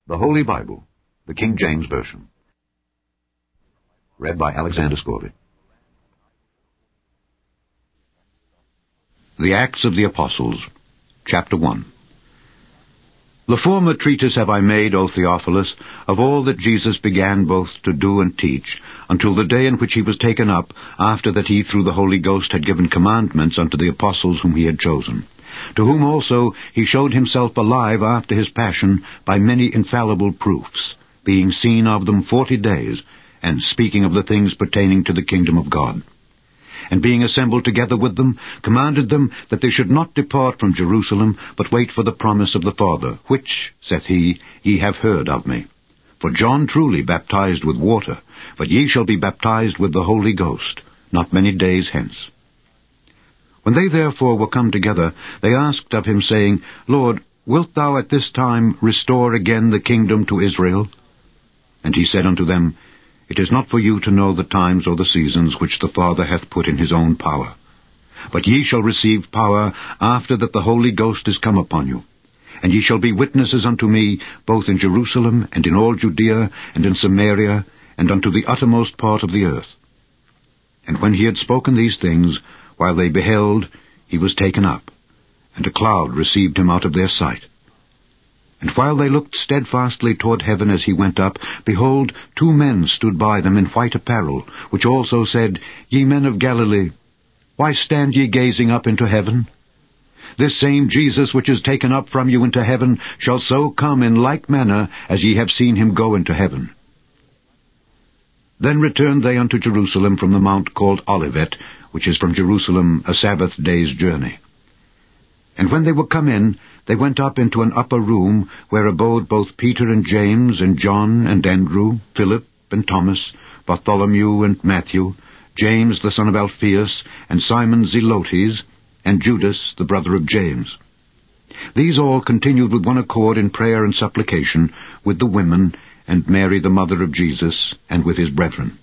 The Holy Bible, the King James Version. Read by Alexander Scourby. The Acts of the Apostles, Chapter 1. The former treatise have I made, O Theophilus, of all that Jesus began both to do and teach, until the day in which he was taken up, after that he through the Holy Ghost had given commandments unto the apostles whom he had chosen, to whom also he showed himself alive after his passion by many infallible proofs, being seen of them 40 days, and speaking of the things pertaining to the kingdom of God. And being assembled together with them, commanded them that they should not depart from Jerusalem, but wait for the promise of the Father, which, saith he, ye have heard of me. For John truly baptized with water, but ye shall be baptized with the Holy Ghost, not many days hence. When they therefore were come together, they asked of him, saying, Lord, wilt thou at this time restore again the kingdom to Israel? And he said unto them, It is not for you to know the times or the seasons which the Father hath put in his own power. But ye shall receive power after that the Holy Ghost is come upon you. And ye shall be witnesses unto me, both in Jerusalem, and in all Judea, and in Samaria, and unto the uttermost part of the earth. And when he had spoken these things, while they beheld, he was taken up, and a cloud received him out of their sight. And while they looked steadfastly toward heaven as he went up, behold, 2 men stood by them in white apparel, which also said, Ye men of Galilee, why stand ye gazing up into heaven? This same Jesus which is taken up from you into heaven shall so come in like manner as ye have seen him go into heaven. Then returned they unto Jerusalem from the mount called Olivet, which is from Jerusalem a Sabbath day's journey. And when they were come in, they went up into an upper room, where abode both Peter and James, and John and Andrew, Philip and Thomas, Bartholomew and Matthew, James the son of Alphaeus, and Simon Zelotes, and Judas the brother of James. These all continued with one accord in prayer and supplication, with the women, and Mary the mother of Jesus, and with his brethren.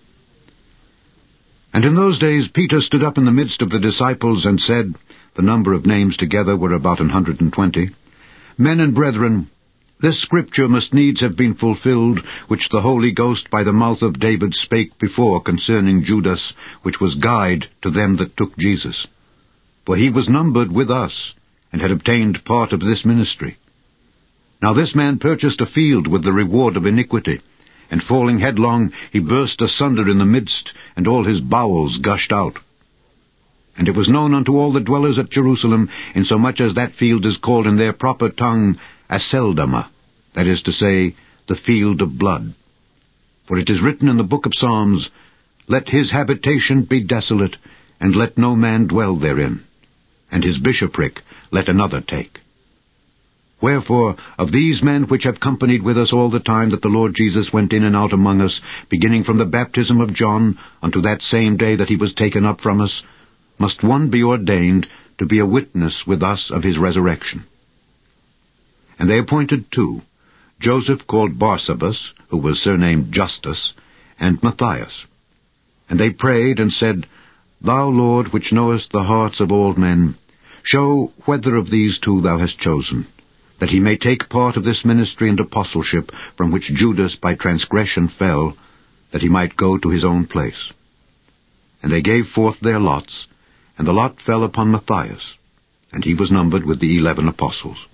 And in those days Peter stood up in the midst of the disciples, and said, the number of names together were about 120, Men and brethren, this scripture must needs have been fulfilled, which the Holy Ghost by the mouth of David spake before concerning Judas, which was guide to them that took Jesus. For he was numbered with us, and had obtained part of this ministry. Now this man purchased a field with the reward of iniquity, and falling headlong, he burst asunder in the midst, and all his bowels gushed out. And it was known unto all the dwellers at Jerusalem, insomuch as that field is called in their proper tongue Aceldama, that is to say, the field of blood. For it is written in the book of Psalms, Let his habitation be desolate, and let no man dwell therein, and his bishopric let another take. Wherefore, of these men which have companied with us all the time that the Lord Jesus went in and out among us, beginning from the baptism of John unto that same day that he was taken up from us, must one be ordained to be a witness with us of his resurrection. And they appointed 2, Joseph called Barsabas, who was surnamed Justus, and Matthias. And they prayed and said, Thou, Lord, which knowest the hearts of all men, show whether of these 2 thou hast chosen, that he may take part of this ministry and apostleship from which Judas by transgression fell, that he might go to his own place. And they gave forth their lots, and the lot fell upon Matthias, and he was numbered with the 11 apostles.